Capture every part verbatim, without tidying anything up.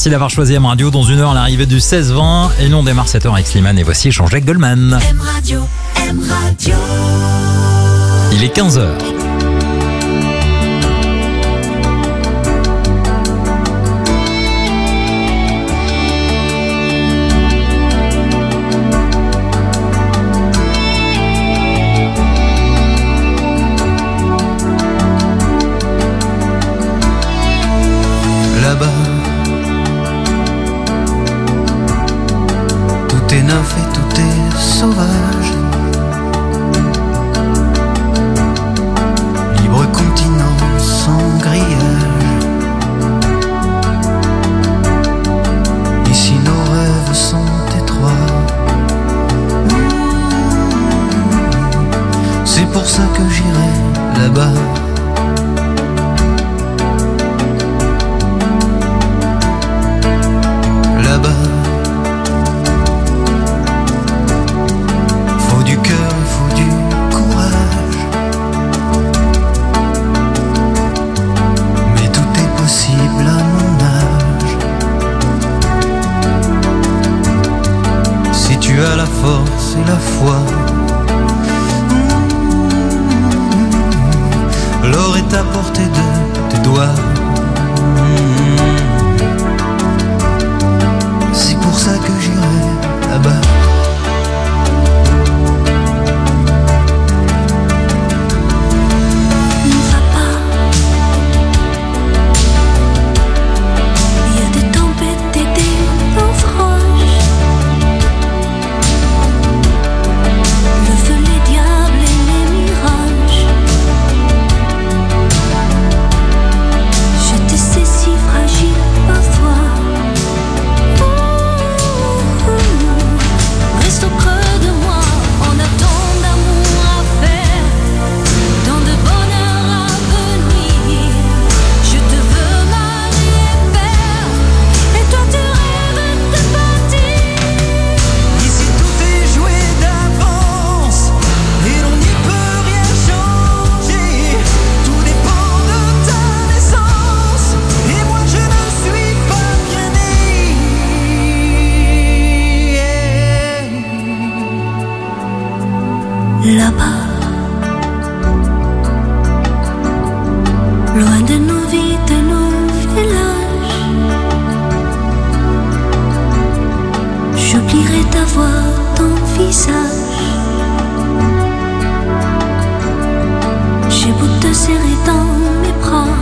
Merci d'avoir choisi M Radio. Dans une heure, l'arrivée du seize vingt. Et nous, on démarre cette heure avec Slimane. Et voici Jean-Jacques Goldman. M Radio, M Radio. Il est quinze heures. Là-bas, tout est neuf et tout est sauvage. Libre continent sans grillage. Ici nos rêves sont étroits. C'est pour ça que j'irai là-bas. Là-bas, faut du cœur, il faut du courage. Mais tout est possible à mon âge. Si tu as la force et la foi, l'or est à portée de tes doigts. C'est pour ça que j'irai là-bas. Là-bas, loin de nos vies, de nos villages, j'oublierai ta voix, ton visage. J'ai beau te serrer dans mes bras,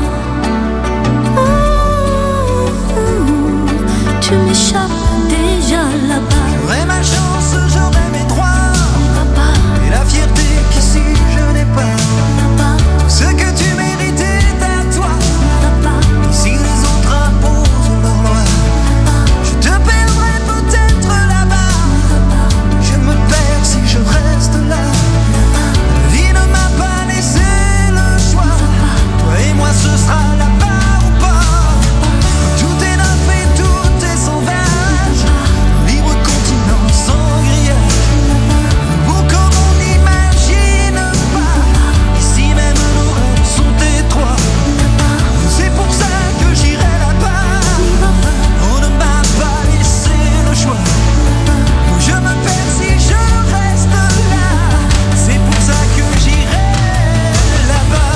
oh, oh, tu m'échappes déjà là-bas. J'aurai ma chance, j'aurai mes droits. Et la fierté qu'ici je n'ai pas. Ce que tu mérites est à toi. Ici les autres imposent leur loi. Je te perdrai peut-être là-bas. Je me perds si je reste là. La vie ne m'a pas laissé le choix. Toi et moi ce sera là-bas ou pas. Tout est neuf et tout est sauvage. Libre continent sans grillage. Beau comme on n'imagine pas. Ici même nos rêves sont étroits. C'est pour ça que j'irai là-bas. On ne m'a pas laissé le choix. Je me perds si je reste là. C'est pour ça que j'irai là-bas.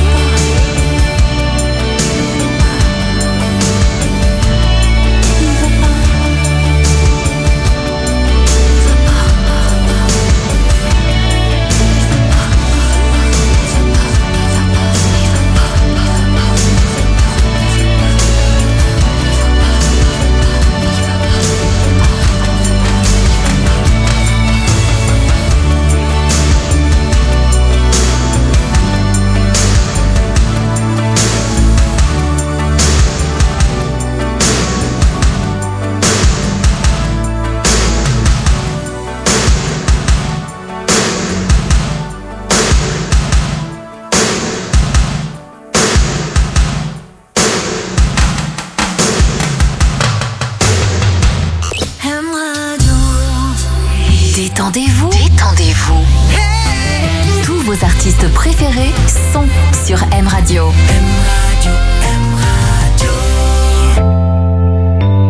Détendez-vous. Détendez-vous. Hey, tous vos artistes préférés sont sur M Radio. M Radio, M Radio.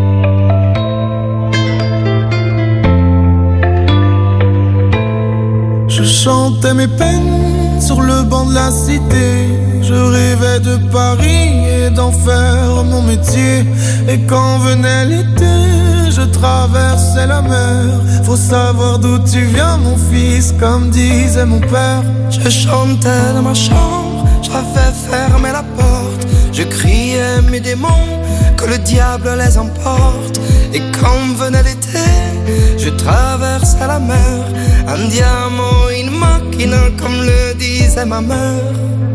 chantais mes peines sur le banc de la cité. Je rêvais de Paris et d'en faire mon métier. Et quand venait l'été, je traversais la mer. Faut savoir d'où tu viens mon fils, comme disait mon père. Je chantais dans ma chambre, j'avais fermé la porte. Je criais mes démons, que le diable les emporte. Et quand venait l'été, je traversais la mer. Andiamo in macchina, comme le disait ma mère.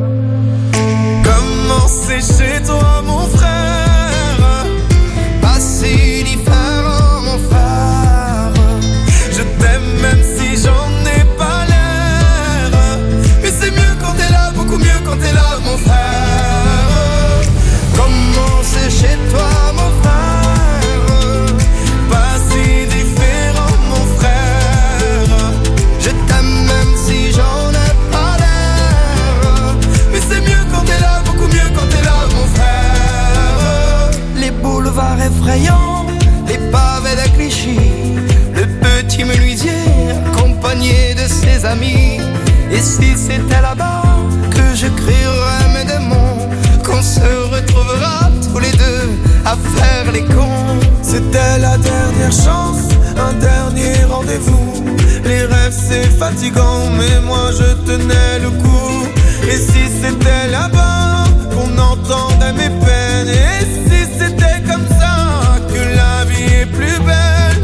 Comment c'est chez toi mon frère? Pas si différent mon frère. Je t'aime même si j'en ai pas l'air. Mais c'est mieux quand t'es là, beaucoup mieux quand t'es là mon frère. Comment c'est chez toi mon frère? Pas si différent mon frère. Je t'aime même si j'en ai pas l'air. Mais c'est mieux quand t'es là, beaucoup mieux quand t'es là mon frère. Les boulevards effrayants, les pavés de Clichy, le petit menuisier accompagné de ses amis. Et si c'était là-bas que je crierais mes démons, qu'on se retrouvera tous les deux à faire les cons. C'était la dernière chance, un dernier rendez-vous. Les rêves c'est fatigant, mais moi je tenais le coup. Et si c'était là-bas qu'on entendait mes peines, et si c'était comme ça que la vie est plus belle.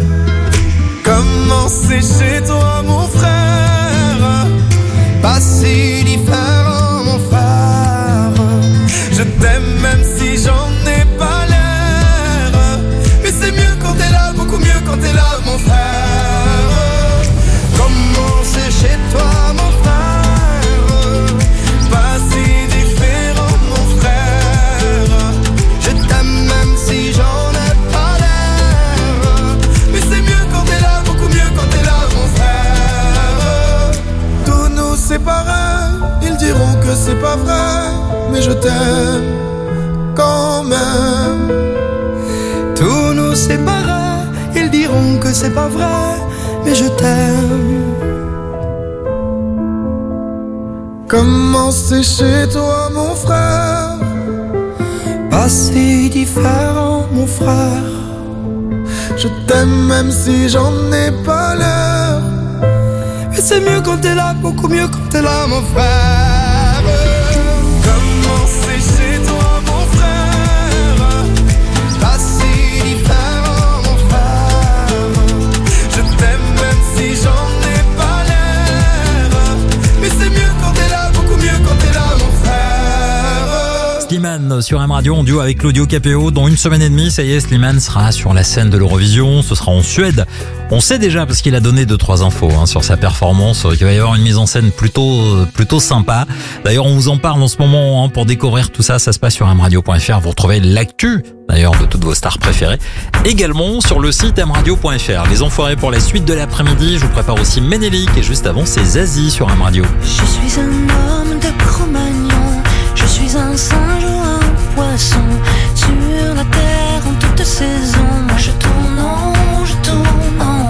Comment c'est chez toi mon frère? Pas si différent mon frère. Je t'aime même si j'en ai pas l'air. Mais c'est mieux quand t'es là, beaucoup mieux quand t'es là mon frère. Comment c'est chez toi mon frère? Pas si différent mon frère. Je t'aime même si j'en ai pas l'air. Mais c'est mieux quand t'es là, beaucoup mieux quand t'es là mon frère. Tous nous séparés, ils diront que c'est pas vrai, mais je t'aime quand même. Tous nous séparés, ils diront que c'est pas vrai, mais je t'aime. Comment c'est chez toi mon frère? Pas si différent mon frère. Je t'aime même si j'en ai pas l'air. Mais c'est mieux quand t'es là, beaucoup mieux quand t'es là mon frère. Comment c'est chez toi mon frère? Pas si différent mon frère. Je t'aime même si j'en ai pas l'air. Mais c'est mieux quand t'es là, beaucoup mieux quand t'es là mon frère. Slimane sur M Radio en duo avec Claudio Capéo. Dans une semaine et demie, ça y est, Slimane sera sur la scène de l'Eurovision. Ce sera en Suède. On sait déjà parce qu'il a donné deux trois infos hein, sur sa performance qu'il va y avoir une mise en scène plutôt plutôt sympa. D'ailleurs, on vous en parle en ce moment hein, pour découvrir tout ça. Ça se passe sur m radio point f r. Vous retrouvez l'actu d'ailleurs de toutes vos stars préférées. Également sur le site m radio point f r. Les enfoirés pour la suite de l'après-midi. Je vous prépare aussi Ménélique et juste avant c'est Zazie sur M Radio. Je suis un homme de Cro-Magnon, je suis un singe ou un poisson sur la terre en toute saison. Moi je tourne en rond, je tourne en rond.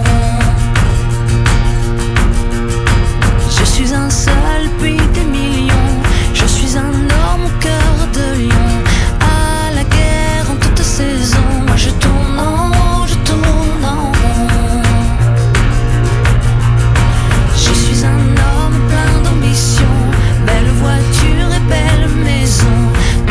Je suis un seul pays des millions, je suis un homme au cœur de lion. À la guerre en toute saison. Moi je tourne en rond, je tourne en rond. Je suis un homme plein d'ambition, belle voiture et belle maison.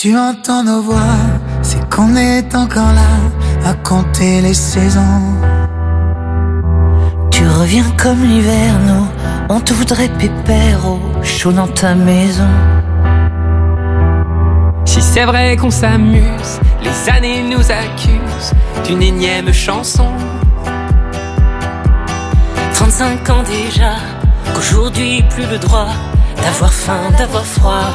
tu entends nos voix, c'est qu'on est encore là à compter les saisons. Tu reviens comme l'hiver, nous, on te voudrait pépère au chaud dans ta maison. Si c'est vrai qu'on s'amuse, les années nous accusent d'une énième chanson. Trente-cinq ans déjà, qu'aujourd'hui plus le droit d'avoir faim, d'avoir froid.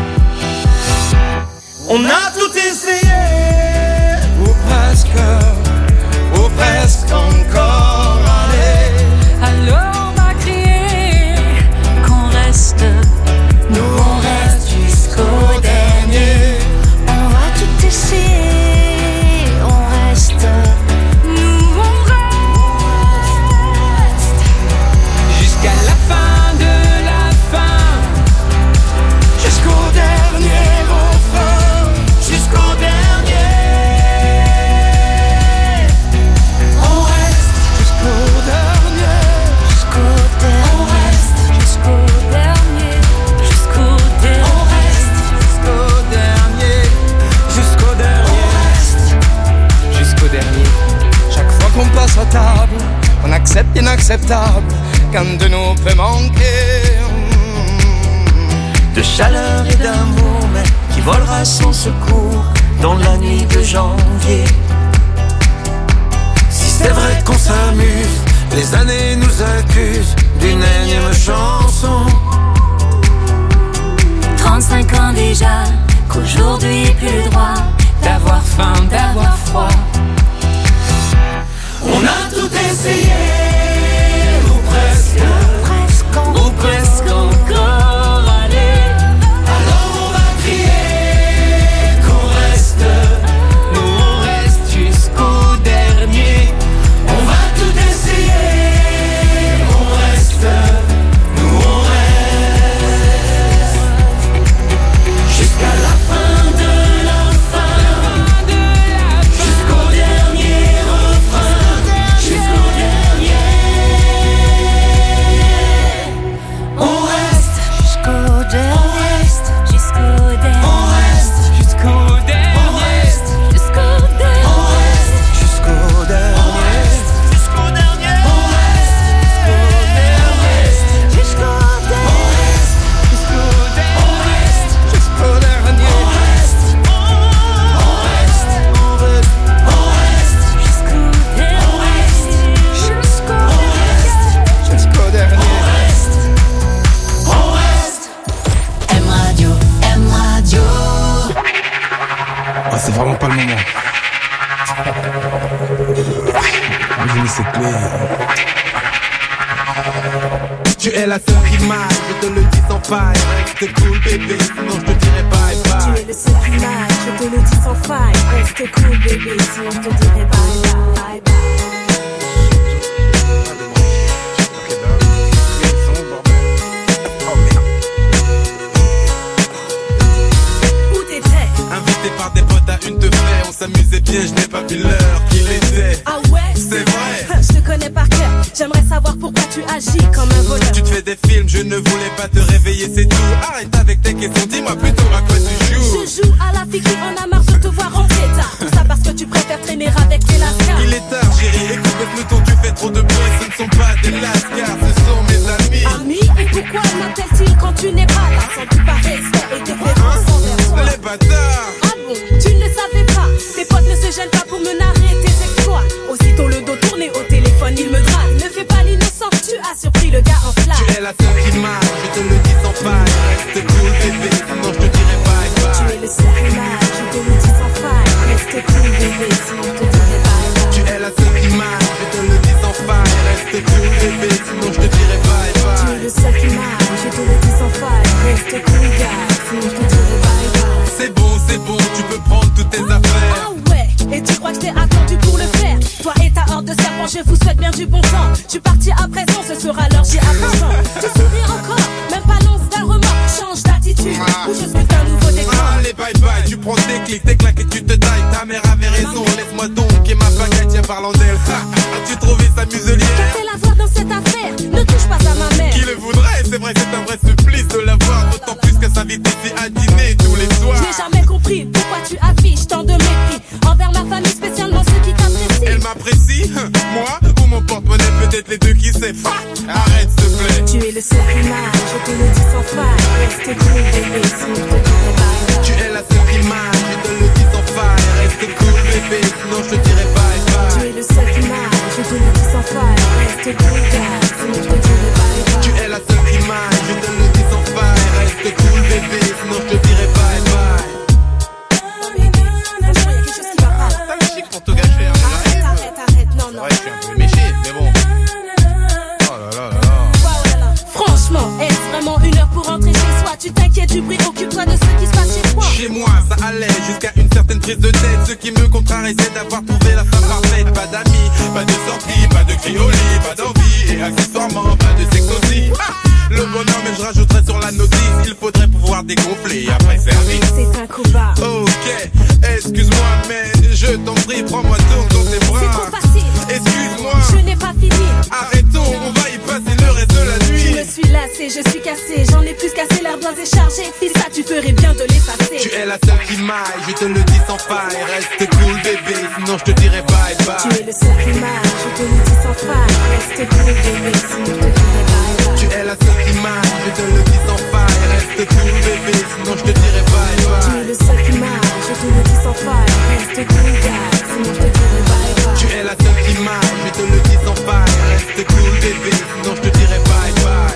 On a tout essayé, ou presque, ou presque encore. Allez, alors on va crier qu'on reste. nous on reste jusqu'au dernier. On va tout essayer, on reste. Nous on reste Jusqu'à la fin de la fin, Jusqu'au dernier refrain, jusqu'au dernier. On reste jusqu'au dernier. jusqu'au On dernier. reste Jusqu'au dernier. Jusqu'au dernier. On reste jusqu'au dernier. Jusqu'au dernier. jusqu'au dernier. Chaque fois qu'on passe à table, on accepte l'inacceptable. Qu'un de nous peut manquer de chaleur et d'amour, mais qui volera sans secours dans la nuit de janvier. Si c'est vrai qu'on s'amuse, les années nous accusent d'une énième chanson. Trente-cinq ans déjà, qu'aujourd'hui plus le droit D'avoir faim, d'avoir froid. On a tout essayé, ou presque, presque en- ou presque encore. Allez, alors on va crier qu'on reste. Nous on reste jusqu'au dernier. On va tout essayer, on reste. Nous on reste jusqu'à la fin de la fin, jusqu'au dernier refrain, jusqu'au dernier. On reste, jusqu'au dernier. Jusqu'au dernier. on reste, Jusqu'au on dernier. reste, Jusqu'au on dernier. reste jusqu'au dernier. Jusqu'au dernier. On reste jusqu'au dernier. On reste jusqu'au dernier. On reste jusqu'au dernier. On reste, on reste, on reste, on reste Jusqu'au dernier. Jusqu'au jusqu'au dernier. On reste, on reste. M Radio, M Radio. Ah, c'est vraiment pas le moment. Imaginez cette clé. Tu es la seule qui m'aille, je te le dis sans faille. Reste cool bébé, sinon je te dirai bye bye. Tu es le seul qui m'aille, je te le dis sans faille. Reste cool bébé, sinon je te dirai bye bye, bye bye. Où t'étais? Invité par des potes à une te faire, on s'amusait bien, je n'ai pas vu l'heure qu'il était. Ah ouais? C'est vrai. Je te connais par cœur, j'aimerais savoir pourquoi tu agis comme un voleur. Tu te fais des films, je ne voulais pas te réveiller, c'est tout. Arrête avec tes questions, dis-moi plutôt à quoi tu joues. Je joue à la fille qui en a marre de te voir en pétard. Tout ça parce que tu préfères traîner avec les lascars. Il est tard, chérie, écoute le ton, tu fais trop de bruit. Ce ne sont pas des lascars, ce sont mes amis. Amis, et pourquoi m'appelle-t-il quand tu n'es pas là? Sans du pas respect et déférence envers toi. Les bâtards. Ah bon, tu ne le savais pas. Tes potes ne se gênent pas pour me narrer tes exploits. Aussitôt le dos tourné au téléphone, il me drague. Ne fais pas l'innocent, tu as surpris le gars en flamme. Tu es la seule qui m'aille, je te le dis sans faille. Reste cool bébé, sinon je te dirai bye bye. Tu es le seul qui m'aille, je te le dis sans faille. Reste cool bébé, sinon je te dirai bye bye. Tu es la seule qui m'aille, je te le dis sans faille. Reste cool bébé, sinon je te dirai bye Tu es bye. le seul qui m'aille, je te le dis sans faille. Reste cool gars, sinon je te dirai bye bye. C'est bon, c'est bon, tu peux prendre toutes tes affaires. Ah ouais, et tu crois que je t'ai attendu pour le faire? Toi et ta horde de serpents, je vous souhaite bien du bon temps. Tu partis à présent, ce sera l'heure, j'y apprends. Tu souris encore, même pas l'once d'un remords. Change d'attitude, ou je suis un nouveau décor. Allez bye bye, tu prends tes clics, tes claques et tu te tailles. Ta mère avait raison, laisse-moi donc et ma pagaille, tiens parlant d'elle. Ha, as-tu trouvé sa muselière? Qu'a-t-elle à voir dans cette affaire? Ne touche pas à ma mère. Qui le voudrait? C'est vrai, c'est un vrai supplice de la voir. D'autant plus que s'invite ici à dîner tous les soirs. Je n'ai jamais compris le seul qui m'aille, je te le dis sans faille. Reste cool bébé, sinon je te dirai bye bye. Tu es la seule qui m'aille, je te le dis sans faille. Reste cool bébé, sinon je te dirai bye bye. Tu es le seul qui m'aille, je te le dis sans faille. Reste cool gars, sinon je te dirai bye bye. Tu es la seule qui m'aille, je te le dis sans faille. Reste cool bébé, sinon je te dirai bye bye. T'as le chic pour tout gâcher, hein. Arrête, arrête, arrête, non, non. Ouais, je suis un peu méché, mais bon. Oh là là là là. Franchement, est-ce vraiment une heure pour rentrer chez soi? Tu t'inquiètes du bruit, occupe-toi de ce qui se passe chez toi. Chez moi, ça allait jusqu'à une certaine prise de tête. Ce qui me contrarie, c'est d'avoir trouvé la femme parfaite. Pas d'amis, pas de sortie, pas de cri au lit, pas d'envie. Et accessoirement, pas de sexe aussi. Ah, le bonheur, mais je rajouterais sur la notice. Il faudrait pouvoir dégonfler après service. C'est un combat. Ok, excuse-moi, mais je t'en prie, prends-moi donc dans tes bras. C'est trop facile. Excuse-moi, Je n'ai pas fini. arrêtons, on va y passer le reste de la Je nuit. me suis lassée, je suis cassée. J'en ai plus cassé, l'air est chargé. Fils, ça, tu ferais bien de l'effacer. Tu es la seule qui m'aille, je te le dis sans faille. Reste cool bébé, sinon je te dirai bye Tu bye. es le seul qui m'aille, je te le dis sans faille. Reste cool bébé, sinon je te dirai bye bye. Tu es la seule qui m'aille, je te le dis sans faille. Reste cool bébé, sinon je te dirai bye Tu bye. es le seul qui m'aille, je te le dis sans faille. Reste cool gars, sinon je te dirai bye bye. Tu es la seule qui m'aille, je te le dis sans faille. Reste cool bébé, sinon je te dirai bye bye.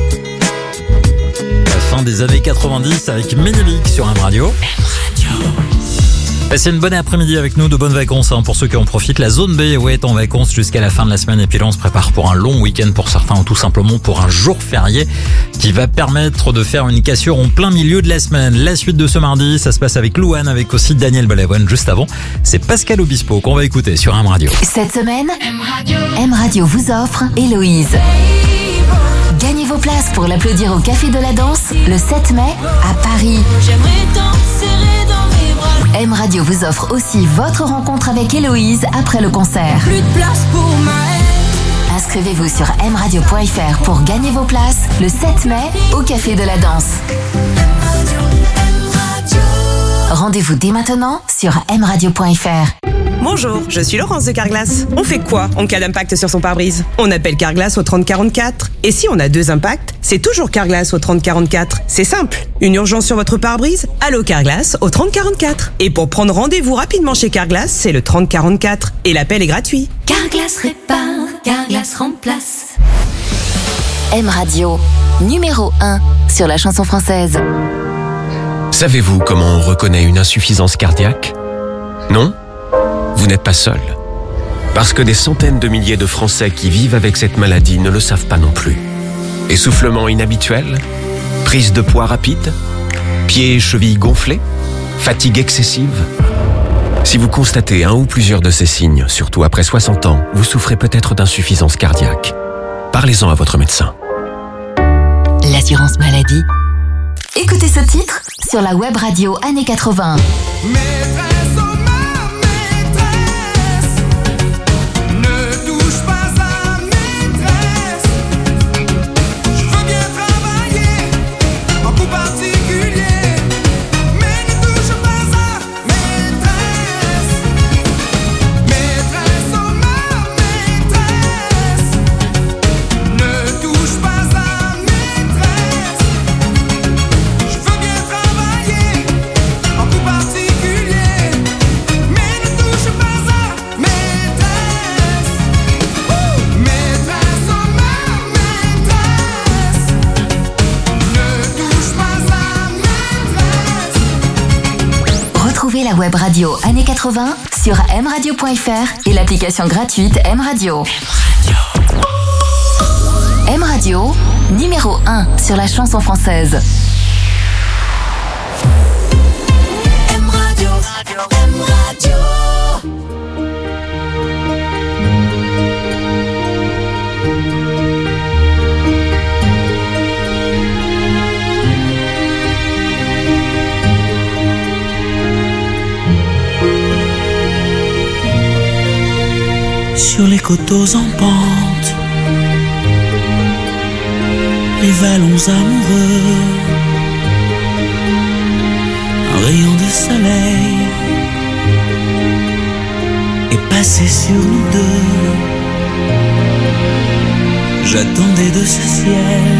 La fin des années quatre-vingt-dix avec Ménélique sur M Radio. Passez une bonne après-midi avec nous, de bonnes vacances hein, pour ceux qui en profitent. La zone B ouais, est en vacances jusqu'à la fin de la semaine et puis là on se prépare pour un long week-end pour certains ou tout simplement pour un jour férié qui va permettre de faire une cassure en plein milieu de la semaine. La suite de ce mardi, ça se passe avec Louane, avec aussi Daniel Balavoine. Juste avant, c'est Pascal Obispo qu'on va écouter sur M Radio. Cette semaine, M Radio vous offre Héloïse. Gagnez vos places pour l'applaudir au Café de la Danse le sept mai à Paris. J'aimerais tant te serrer dans mes bras. M Radio vous offre aussi votre rencontre avec Héloïse après le concert. Plus de place pour ma haine. Inscrivez-vous sur m radio point f r pour gagner vos places le sept mai au Café de la Danse. Rendez-vous dès maintenant sur m radio point f r. Bonjour, je suis Laurence de Carglass. On fait quoi en cas d'impact sur son pare-brise? On appelle Carglass au trente quarante-quatre. Et si on a deux impacts, c'est toujours Carglass au trente quarante-quatre. C'est simple. Une urgence sur votre pare-brise? Allô Carglass au trente quarante-quatre. Et pour prendre rendez-vous rapidement chez Carglass, c'est le trente quarante-quatre. Et l'appel est gratuit. Carglass répare, Carglass remplace. M Radio, numéro un sur la chanson française. Savez-vous comment on reconnaît une insuffisance cardiaque? Non? Vous n'êtes pas seul. Parce que des centaines de milliers de Français qui vivent avec cette maladie ne le savent pas non plus. Essoufflement inhabituel? Prise de poids rapide? Pieds et chevilles gonflés? Fatigue excessive? Si vous constatez un ou plusieurs de ces signes, surtout après soixante ans, vous souffrez peut-être d'insuffisance cardiaque. Parlez-en à votre médecin. L'assurance maladie. Écoutez ce titre sur la web radio années quatre-vingts. Maîtresse, oh ma maîtresse, ne touche pas à maîtresse. Je veux bien travailler en coup particulier, mais ne touche pas à maîtresse. Maîtresse, oh ma maîtresse, ne touche pas à maîtresse. Je veux bien travailler en coup particulier, mais ne touche pas à maîtresse. Oh, maîtresse, oh ma maîtresse, ne touche pas à maîtresse. Retrouvez la web radio années quatre-vingts sur m radio point f r et l'application gratuite M Radio. M Radio, numéro un sur la chanson française. M Radio, M Radio. Sur les coteaux en pente, les vallons amoureux, un rayon de soleil est passé sur nous deux. J'attendais de ce ciel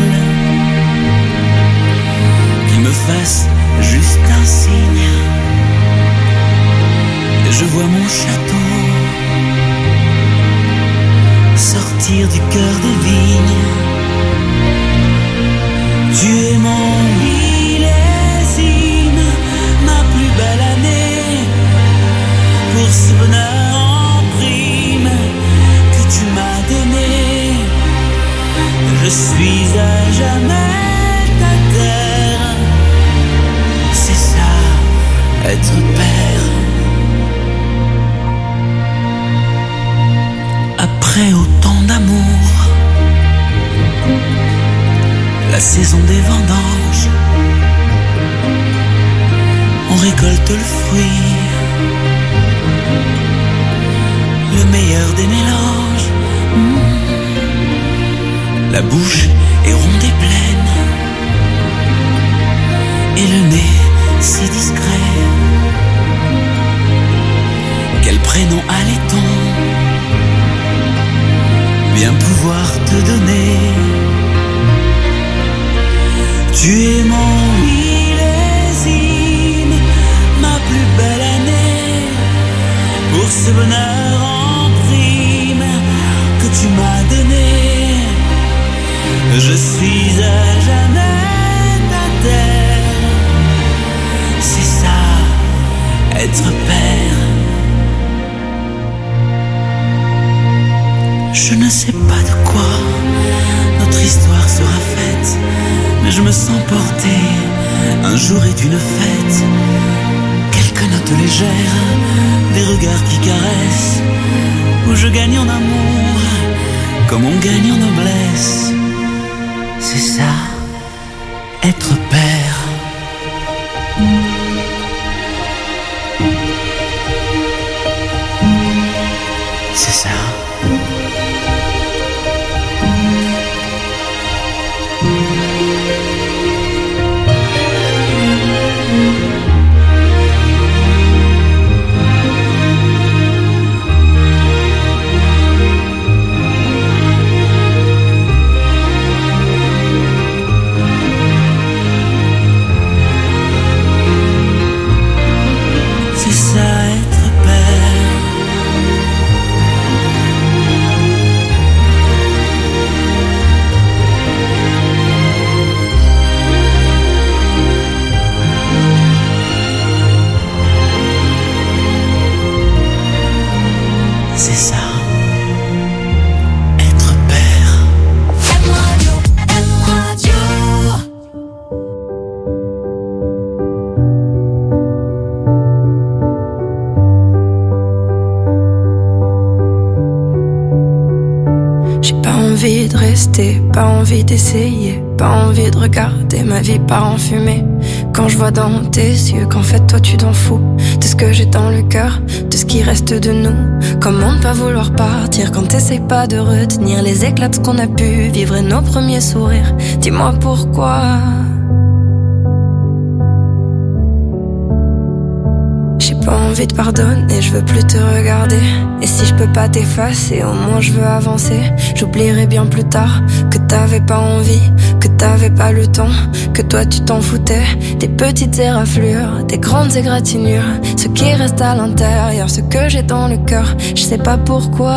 qu'il me fasse juste un signe. Et je vois mon château sortir du cœur des vignes. Tu es mon millésime, ma plus belle année, pour ce bonheur en prime que tu m'as donné. Je suis à jamais ta terre. C'est ça, être père. Après autant d'amour, la saison des vendanges, on récolte le fruit, le meilleur des mélanges. Mmh. La bouche est ronde et pleine, et le nez si discret. Quel prénom allait-on bien pouvoir te donner? Tu es mon millésime, ma plus belle année, pour ce bonheur en prime que tu m'as donné. Je suis à jamais ta terre. C'est ça, être père. Je ne sais pas de quoi notre histoire sera faite, mais je me sens porté. Un jour est une fête. Quelques notes légères, des regards qui caressent, où je gagne en amour comme on gagne en noblesse. C'est ça, être père. C'est ça. C'est ça, être père. M Radio, M Radio. J'ai pas envie de rester, pas envie d'essayer, pas envie de regarder ma vie part en fumée. Quand je vois dans tes yeux qu'en fait toi tu t'en fous de ce que j'ai dans le cœur, de ce qui reste de nous. Comment ne pas vouloir partir quand t'essayes pas de retenir les éclats de ce qu'on a pu vivre et nos premiers sourires. Dis-moi pourquoi. J'ai pas envie de pardonner, je veux plus te regarder. Et si je peux pas t'effacer, au moins je veux avancer. J'oublierai bien plus tard que t'avais pas envie, que t'avais pas le temps, que toi tu t'en foutais. Des petites éraflures, des grandes égratignures, ce qui reste à l'intérieur, ce que j'ai dans le cœur, je sais pas pourquoi.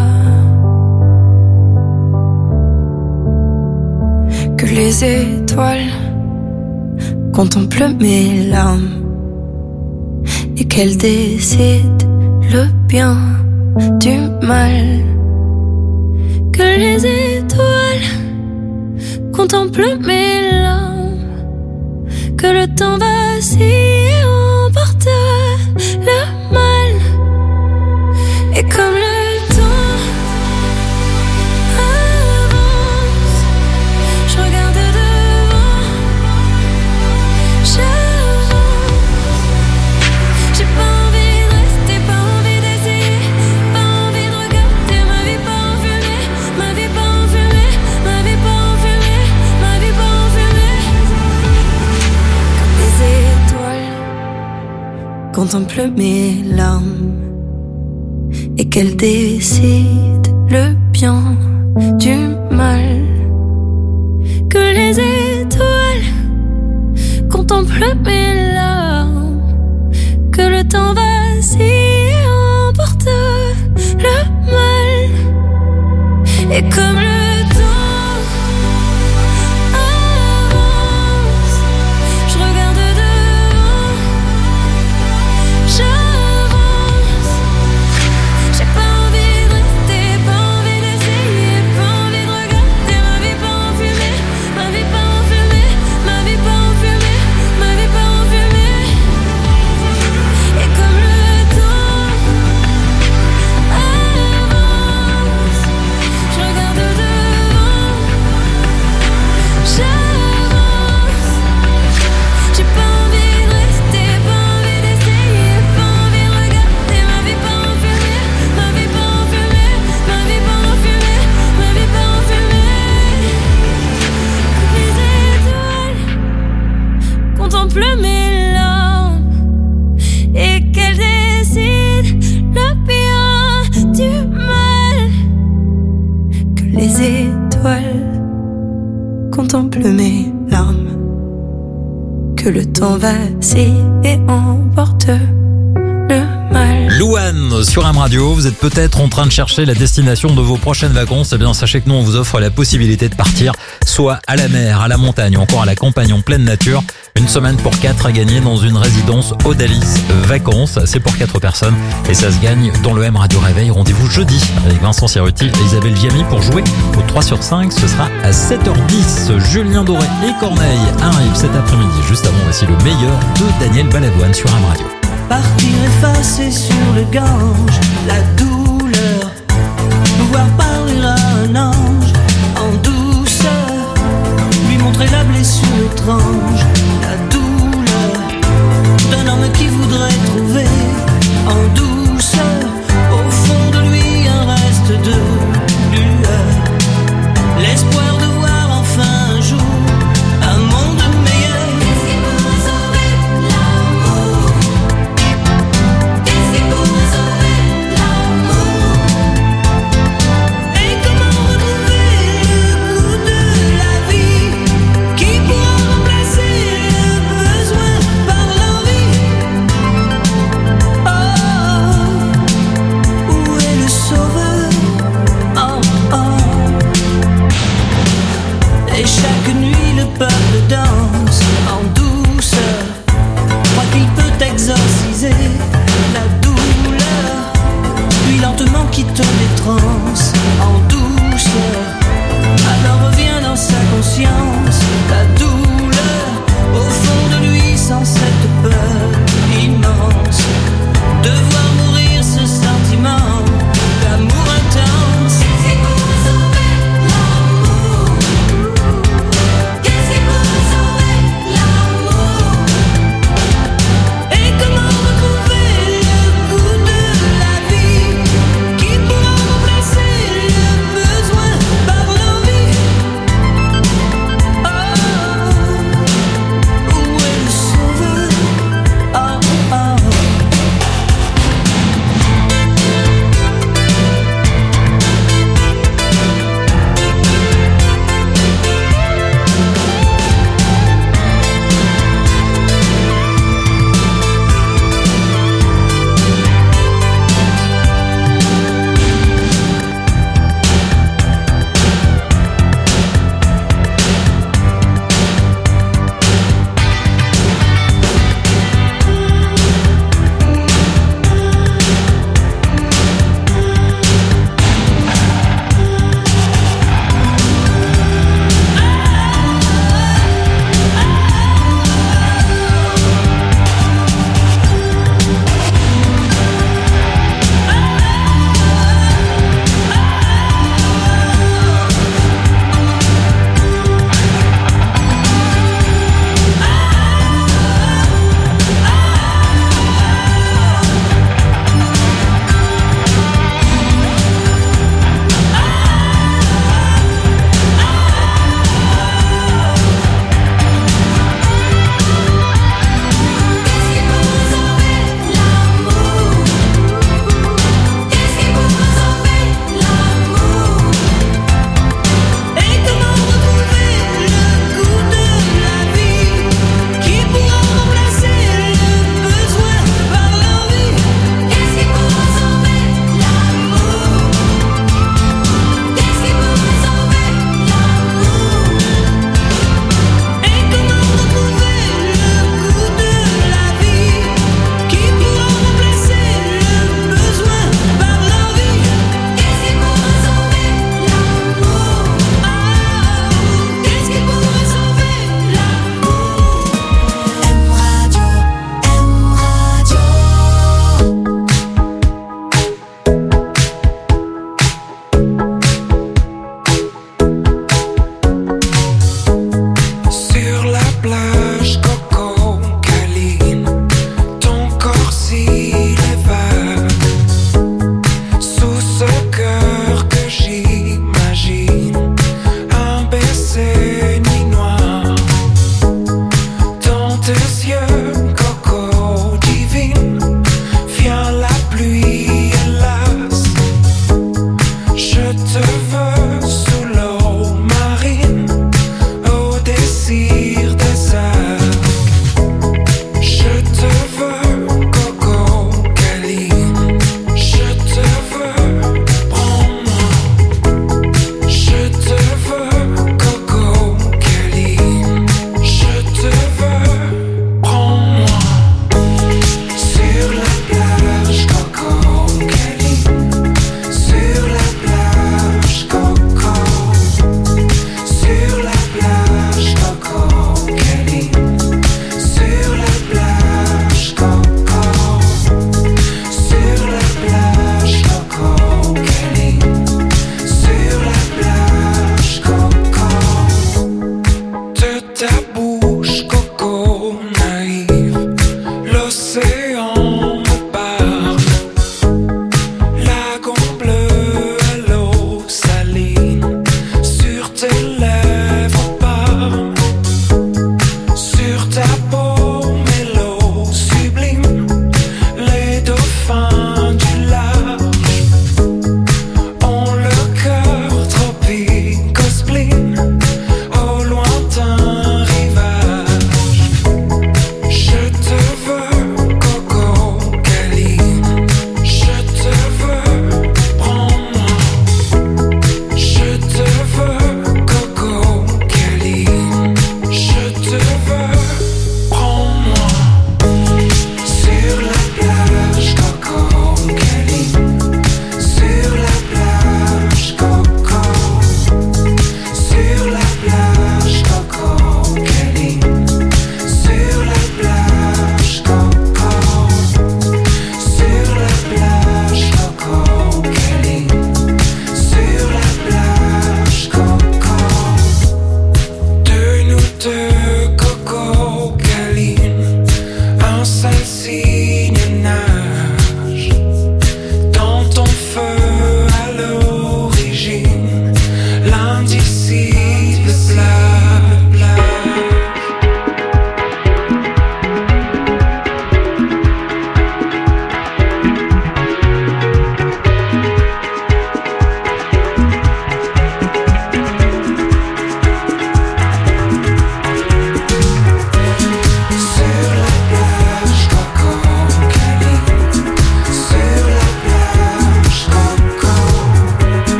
Que les étoiles contemplent mes larmes et qu'elles décident le bien du mal. Que les étoiles contemplent mes larmes, que le temps vacille et emporte le mal. Et comme le temps avance, je regarde devant, j'avance. J'ai pas envie de rester, pas envie d'essayer, pas envie de regarder ma vie pas en fumée, ma vie pas en fumée, ma vie pas en fumée, ma vie pas en fumée. Comme les étoiles contemplent mes larmes et qu'elles décident le bien du mal. mal. Que les étoiles contemplent mes larmes. Que le temps vacille et emporte le mal. Et comme le temps avance, je regarde devant, j'avance. J'ai pas envie de rester, pas envie d'essayer, pas envie de regarder ma vie pas en fumée, ma vie pas en fumée, ma vie pas en fumée, ma vie pas en fumée. Et comme le temps avance, je regarde devant, j'avance. J'ai pas envie de rester, pas envie d'essayer, pas envie de regarder ma vie pas en fumée, ma vie pas en fumée, ma vie pas en fumée, ma vie pas en fumée. Les étoiles contemplent mes larmes et qu'elles décident le bien du mal. Que les étoiles contemplent mes larmes. Que le temps vacille et emporte le mal. Louane sur M Radio, vous êtes peut-être en train de chercher la destination de vos prochaines vacances. Eh bien, sachez que nous, on vous offre la possibilité de partir soit à la mer, à la montagne ou encore à la campagne en pleine nature. Une semaine pour quatre à gagner dans une résidence Odalis Vacances. C'est pour quatre personnes et ça se gagne dans le M Radio Réveil. Rendez-vous jeudi avec Vincent Cerruti et Isabelle Viamy pour jouer au trois sur cinq. Ce sera à sept heures dix. Julien Doré et Corneille arrivent cet après-midi. Juste avant, voici le meilleur de Daniel Balavoine sur M Radio. Partir effacer sur le Gange la douleur, pouvoir parler à un ange en douceur, lui montrer la blessure étrange, la douleur d'un homme qui voudrait trouver en douceur au fond de lui un reste de lueur, l'espoir de voir enfin un jour un monde meilleur. Danse en douceur, croit qu'il peut exorciser la douleur, puis lentement quitte les transes en douceur, alors revient dans sa conscience la douleur, au fond de lui sans cette peur immense, de voir mourir ce sentiment d'amour intense. Qu'est-ce qui peut sauver l'amour? Qu'est-ce qui peut sauver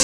passer.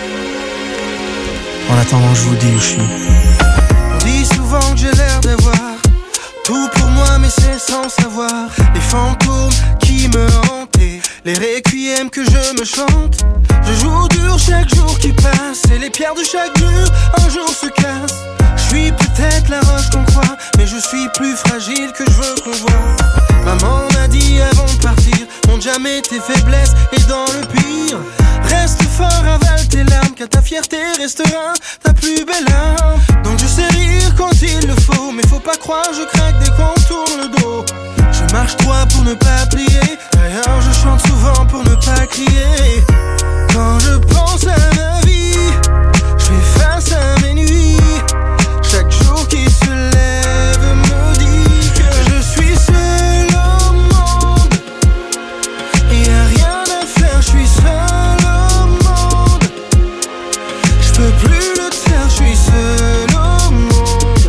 En attendant, je vous dis où je suis. On dit souvent que j'ai l'air d'avoir tout pour moi, mais c'est sans savoir. Les fantômes qui me hantent, les requiems que je me chante. Je joue dur chaque jour qui passe, et les pierres de chaque mur un jour se cassent. Je suis peut-être la roche qu'on croit, mais je suis plus fragile que je veux qu'on voit. Maman m'a dit avant de partir, montre jamais tes faiblesses, et dans le pire, reste fort, avale tes larmes, car ta fierté restera ta plus belle arme. Donc je sais rire quand il le faut, mais faut pas croire, je craque dès qu'on tourne le dos. Je marche droit pour ne pas plier, d'ailleurs je chante souvent pour ne pas crier. Quand je pense à ma vie, je fais face à mes nuits. Chaque jour qui se lève me dit que je suis seul au monde. Et y'a rien à faire, je suis seul au monde. Je peux plus le taire, je suis seul au monde.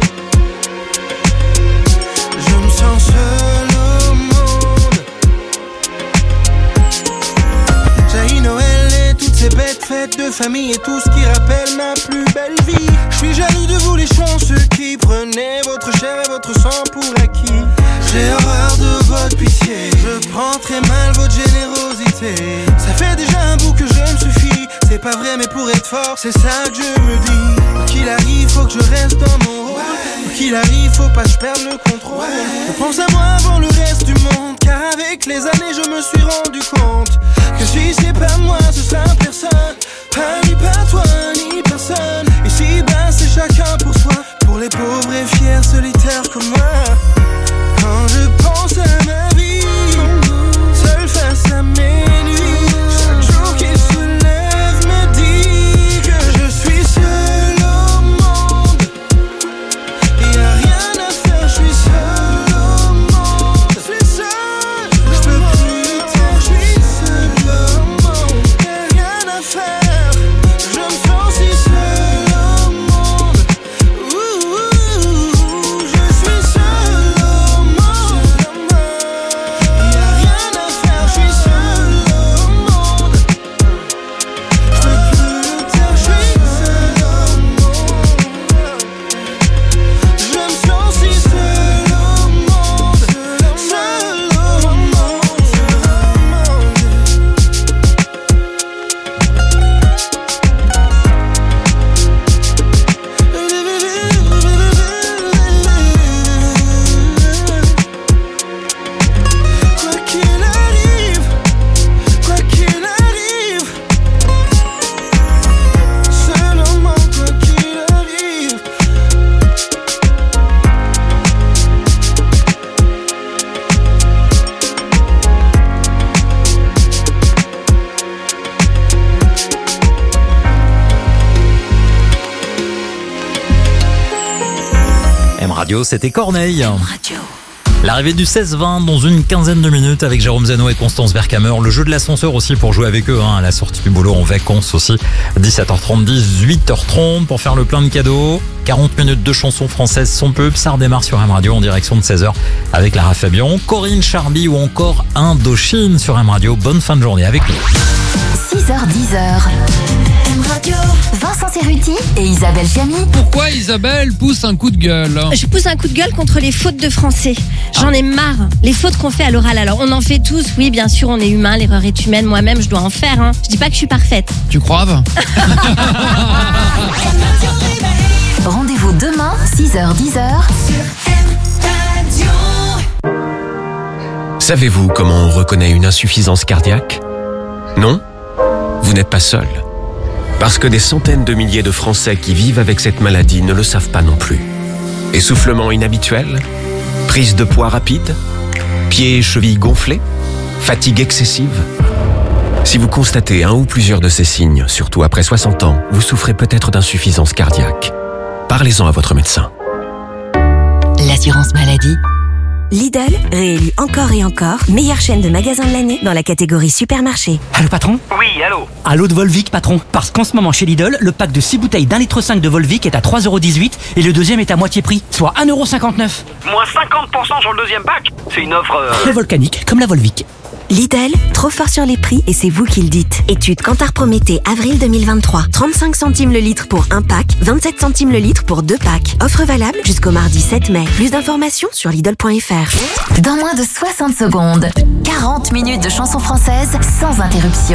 Je me sens seul au monde. J'ai Noël et toutes ces bêtes fêtes de famille et tout ce qui rappelle ma plus belle vie. Je suis jaloux de vous les chanceux qui prenez votre chair et votre sang pour acquis. J'ai horreur de votre pitié, je prends très mal votre générosité. Ça fait déjà un bout que je me suffis, c'est pas vrai mais pour être fort, c'est ça que je me dis. Quoi qu'il arrive, faut que je reste dans mon rôle. Quoi qu'il arrive, faut pas que je perde le contrôle. Je pense à moi avant le reste du monde, car avec les années je me suis rendu compte que si c'est pas moi, ce sera personne. Pas ni pas toi, ni personne. Ici bas c'est chacun pour soi, pour les pauvres et fiers solitaires comme moi. Quand je pense à ma vie, seul face à mes nuits, chaque jour qui se lève me dit que je suis seul au monde. Et y'a rien à faire, je suis seul au monde. Je suis seul, je peux plus le taire, je suis seul au monde. Y'a rien à faire, je me sens si seul au monde. Ouh, ouh, je suis seul au monde. Y'a rien à faire, je suis seul au monde. Je peux plus le taire, je suis seul au monde. Je me sens si seul au monde. Seul au monde. Quoi qu'il arrive, quoi qu'il arrive, seul au monde, quoi qu'il arrive. M Radio, c'était Corneille. L'arrivée du seize vingt dans une quinzaine de minutes avec Jérôme Zano et Constance Vercamer. Le jeu de l'ascenseur aussi pour jouer avec eux hein, à la sortie du boulot en vacances aussi. dix-sept heures trente, dix-huit heures trente pour faire le plein de cadeaux. quarante minutes de chansons françaises sans pub. Ça redémarre sur M Radio en direction de seize heures avec Lara Fabian, Corinne Charby ou encore Indochine sur M Radio. Bonne fin de journée avec nous. six heures dix. M Radio. Vincent Cerruti et Isabelle Chamy. Pourquoi Isabelle pousse un coup de gueule? Je pousse un coup de gueule contre les fautes de français. J'en ai marre. Les fautes qu'on fait à l'oral. Alors, on en fait tous. Oui, bien sûr, on est humain. L'erreur est humaine. Moi-même, je dois en faire. Hein. Je dis pas que je suis parfaite. Tu croives? Rendez-vous demain, six heures dix. Savez-vous comment on reconnaît une insuffisance cardiaque? Non? Vous n'êtes pas seul. Parce que des centaines de milliers de Français qui vivent avec cette maladie ne le savent pas non plus. Essoufflement inhabituel? Prise de poids rapide? Pieds et chevilles gonflés? Fatigue excessive? Si vous constatez un ou plusieurs de ces signes, surtout après soixante ans, vous souffrez peut-être d'insuffisance cardiaque. Parlez-en à votre médecin. L'assurance maladie. Lidl, réélu encore et encore, meilleure chaîne de magasins de l'année dans la catégorie supermarché. Allô patron? Oui, allô. Allô de Volvic patron. Parce qu'en ce moment chez Lidl, le pack de six bouteilles d'un litre cinq de Volvic est à trois euros dix-huit et le deuxième est à moitié prix, soit un euro cinquante-neuf. Moins cinquante pour cent sur le deuxième pack? C'est une offre... Euh... Le volcanique, comme la Volvic. Lidl, trop fort sur les prix et c'est vous qui le dites. Étude Kantar Prométhée, avril deux mille vingt-trois. trente-cinq centimes le litre pour un pack, vingt-sept centimes le litre pour deux packs. Offre valable jusqu'au mardi sept mai. Plus d'informations sur Lidl point F R. Dans moins de soixante secondes, quarante minutes de chansons françaises sans interruption.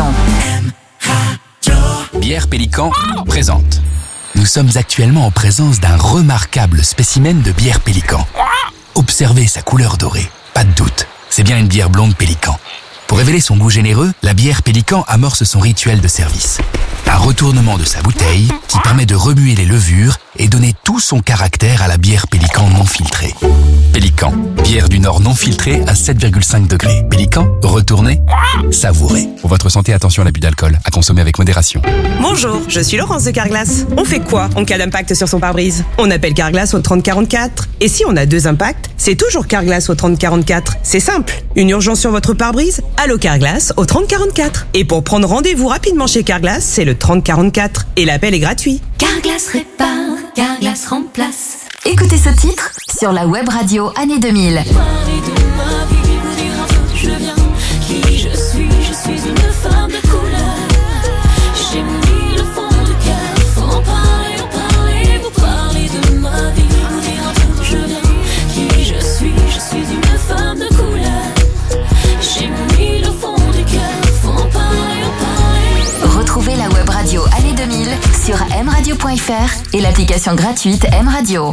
Bière Pélican présente. Nous sommes actuellement en présence d'un remarquable spécimen de bière Pélican. Observez sa couleur dorée, pas de doute, c'est bien une bière blonde Pélican. Pour révéler son goût généreux, la bière Pélican amorce son rituel de service. Un retournement de sa bouteille qui permet de remuer les levures et donner tout son caractère à la bière Pélican non filtrée. Pélican, bière du Nord non filtrée à sept virgule cinq degrés. Pélican, retournez, savourez. Pour votre santé, attention à l'abus d'alcool, à consommer avec modération. Bonjour, je suis Laurence de Carglass. On fait quoi en cas d'impact sur son pare-brise? On appelle Carglass au trente quarante-quatre. Et si on a deux impacts, c'est toujours Carglass au trente quarante-quatre. C'est simple. Une urgence sur votre pare-brise? Allô Carglass au trente quarante-quatre. Et pour prendre rendez-vous rapidement chez Carglass, c'est le trente quarante-quatre. Et l'appel est gratuit. Carglass répare, Carglass remplace. Écoutez ce titre sur la web radio année deux mille. Parler de ma vie, vous dire un peu je viens, qui je suis, je suis une femme de couleur. J'ai mis le fond du cœur, faut en parler, en parler, vous parlez de ma vie, vous dire un peu je viens, qui je suis, je suis une femme de couleur. J'ai mis le fond du cœur, faut en parler, en parler. Retrouvez la web radio année deux mille sur m radio point f r et l'application gratuite M Radio.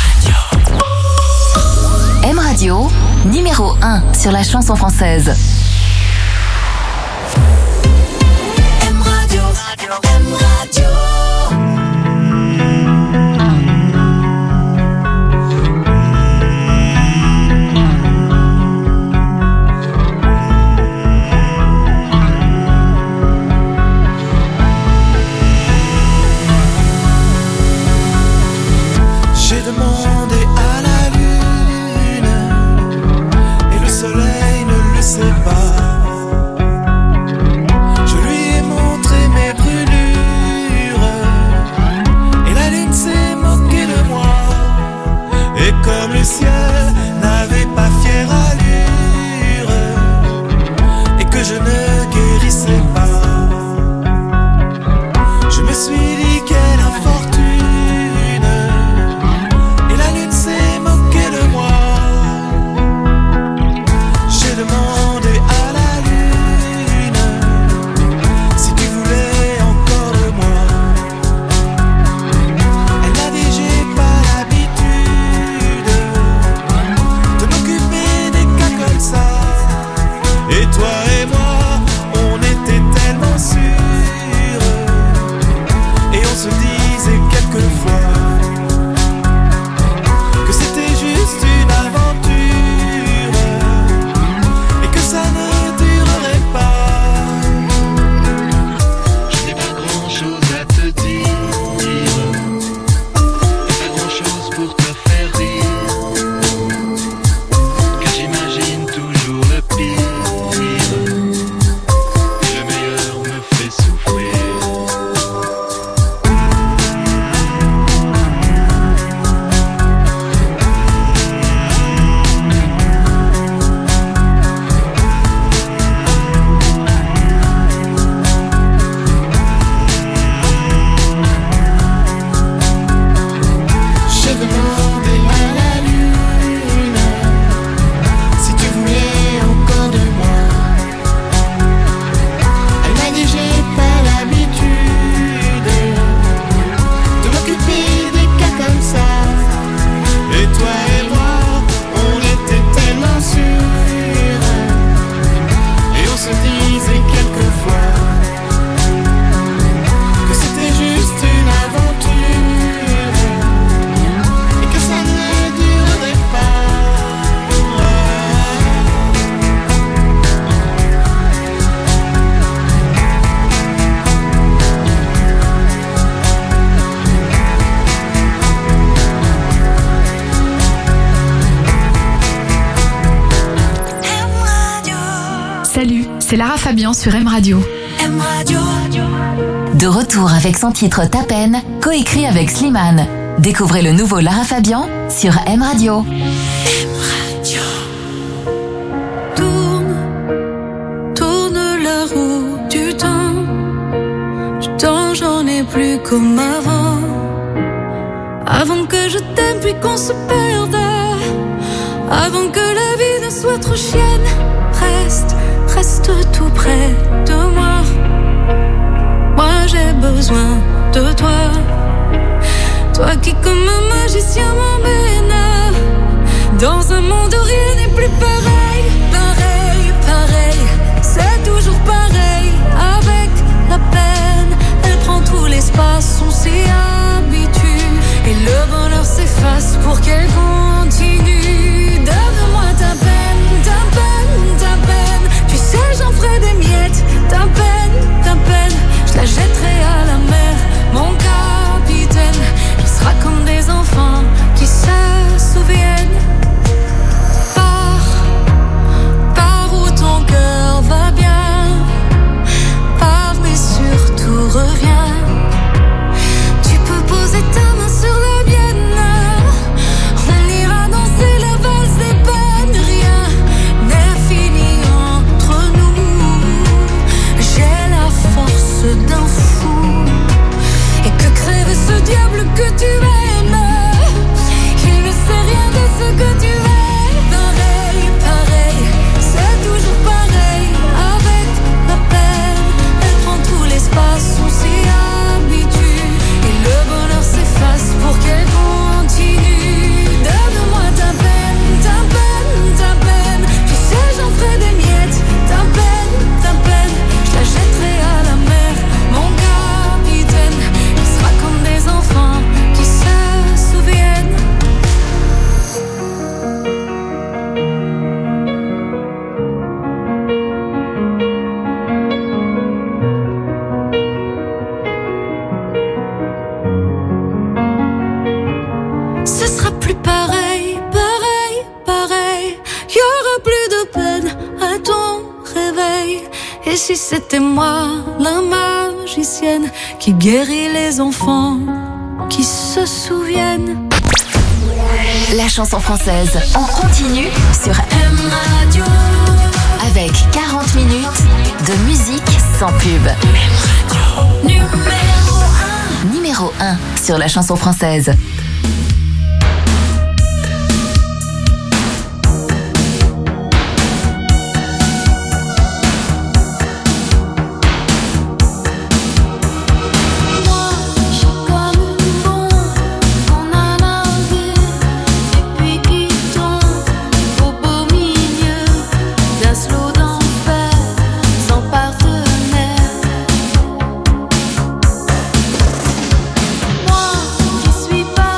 M Radio, numéro un sur la chanson française. M Radio, M Radio. J'ai demandé à la lune et le soleil ne le sait pas. Je lui ai montré mes brûlures et la lune s'est moquée de moi. Et comme le ciel n'avait pas fière allure et que je ne guérissais pas, je me suis dit quelle infortune. C'est Lara Fabian sur M Radio. M Radio. De retour avec son titre Ta peine, coécrit avec Slimane. Découvrez le nouveau Lara Fabian sur M Radio. M Radio. plus comme avant. Avant que je t'aime puis qu'on se perde. Avant que la vie ne soit trop chienne. Reste, reste tout près de moi. Moi j'ai besoin de toi. Toi qui comme un magicien m'emmène dans un monde où rien n'est plus pareil. Pareil, pareil, c'est toujours pareil. Avec la peine, elle prend tout l'espace. On s'y habitue et le bonheur s'efface pour qu'elle continue. Donne-moi ta peine, ta peine, ta peine. Tu sais j'en ferai des miettes. Ta peine, ta peine, je la jetterai à la mer. Mon capitaine, il sera comme des enfants qui se souviennent. Pars, pars où ton cœur va bien. Pars mais surtout reviens. Tu peux poser ta main sur la mienne. On ira danser la valse des peines. Rien n'est fini entre nous. J'ai la force d'un fou. Et que crève ce diable que tu aimes. Il ne sait rien de ce que tu es. Pareil, pareil, c'est toujours pareil. Avec la peine, elle prend tout l'espace. On s'y habitue et le bonheur s'efface pour qu'elle continue. Donne-moi ta peine, ta peine, ta peine. Tu sais j'en ferai des miettes. Ta peine, ta peine, je la jetterai à la mer. Mon capitaine, il sera comme des enfants qui se souviennent. Ce sera plus pareil, pareil, pareil. Y aura plus de peine à ton réveil. Et si c'était moi, la magicienne, qui guérit les enfants, qui se souviennent. La chanson française en continu sur M Radio. Avec quarante minutes de musique sans pub. Numéro un. Numéro un sur la chanson française. Moi, je suis pas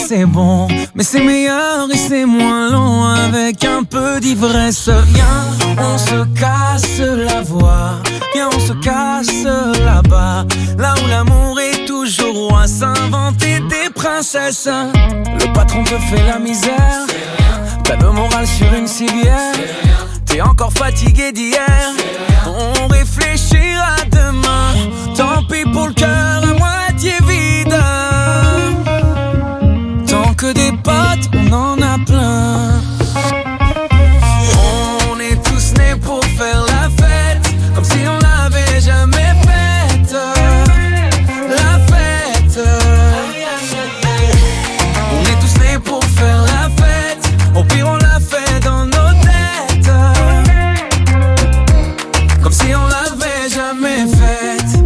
c'est bon, mais c'est meilleur et c'est moins long avec un peu d'ivresse. Viens, on se casse la voix. Viens, on se casse là-bas, là où l'amour est toujours roi. S'inventer des princesses. Le patron te fait la misère. T'as le moral sur une civière. T'es encore fatigué d'hier. On réfléchira demain. Tant pis pour le cœur à moitié vide. Tant que des potes, on en a plein. On est tous nés pour faire la fête, comme si on l'avait jamais faite. La fête. On est tous nés pour faire la fête. Au pire on l'a fait dans nos têtes, comme si on l'avait jamais faite.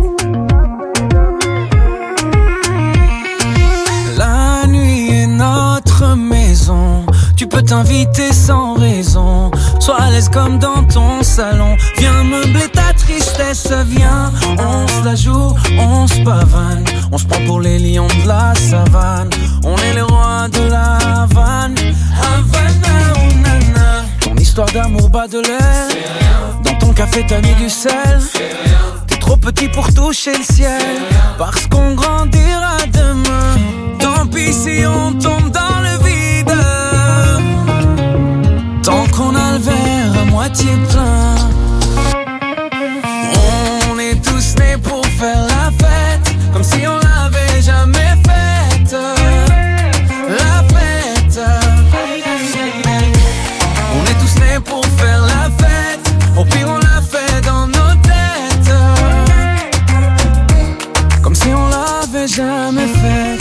La nuit est notre maison. Tu peux t'inviter sans raison. Sois à l'aise comme dans ton salon. Viens meubler ta tristesse. Viens, on se la joue, on se pavane. On se prend pour les lions de la savane. On est les rois de la Havane. Havana, oh nana. Ton histoire d'amour bat de l'air. Dans ton café t'as mis du sel. T'es trop petit pour toucher le ciel. Parce qu'on grandira demain. Tant pis si on tombe dans le vide. Tant qu'on a le verre à moitié plein. On est tous nés pour faire la fête, comme si on l'avait jamais faite. La fête. On est tous nés pour faire la fête. Au pire on l'a fait dans nos têtes, comme si on l'avait jamais faite.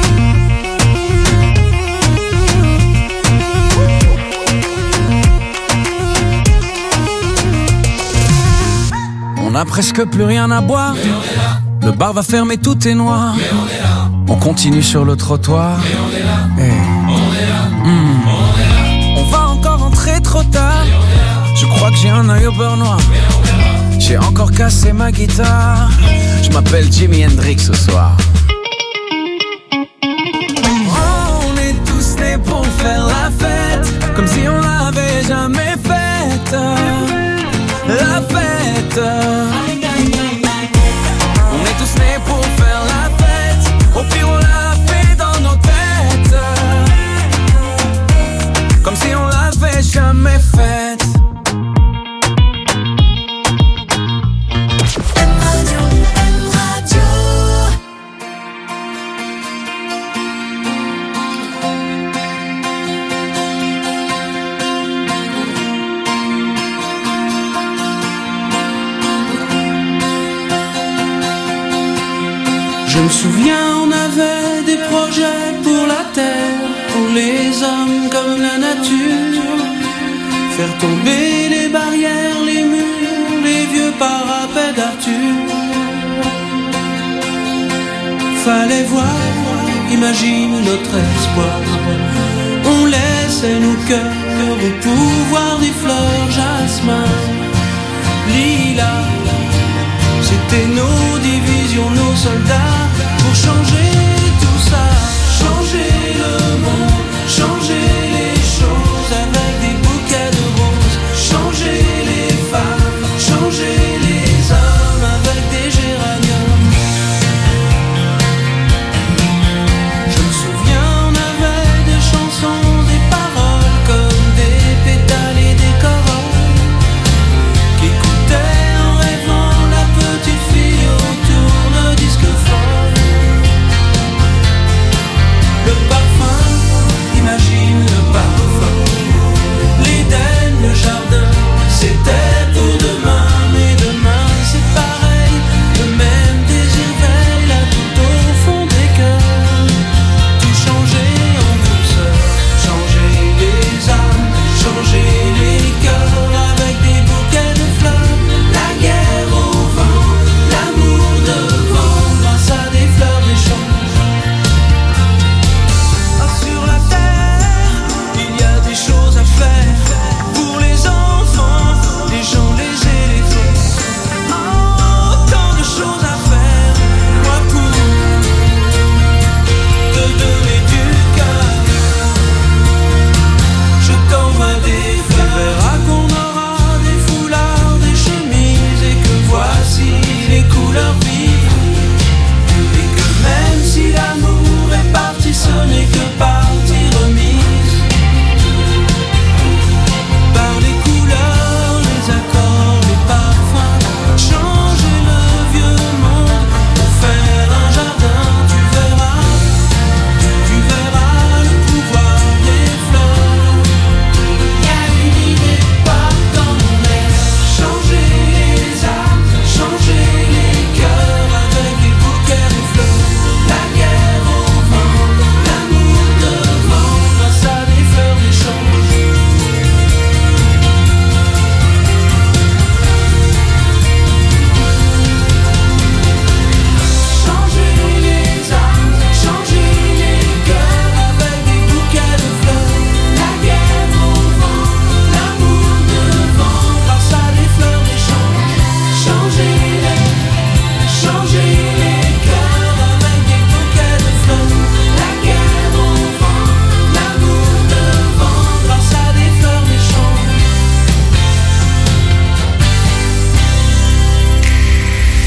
On a presque plus rien à boire. Le bar va fermer, tout est noir. On continue sur le trottoir. Hey. Mmh. On va encore entrer trop tard. Je crois que j'ai un œil au beurre noir. J'ai encore cassé ma guitare. Je m'appelle Jimi Hendrix ce soir. Oh, on est tous nés pour faire la fête, comme si on l'avait jamais faite. La fête. On est tous nés pour faire la fête. Au pire on l'a fait dans nos têtes, comme si on l'avait jamais faite. Je me souviens, on avait des projets pour la terre, pour les hommes comme la nature. Faire tomber les barrières, les murs, les vieux parapets d'Arthur. Fallait voir, imagine notre espoir. On laissait nos cœurs au pouvoir des fleurs, jasmin, lilas. C'était nos divisions, nos soldats, pour changer